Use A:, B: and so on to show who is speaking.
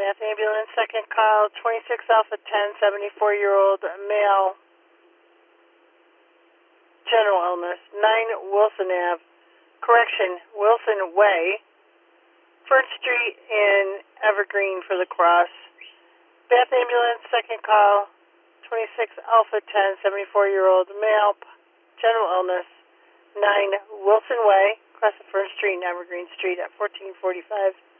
A: Bath Ambulance, second call, 26 Alpha 10, 74-year-old male, general illness, 9 Wilson Ave, Wilson Way, First Street in Evergreen for the cross. Bath Ambulance, second call, 26 Alpha 10, 74-year-old male, general illness, 9 Wilson Way, across the First Street in Evergreen Street at 1445.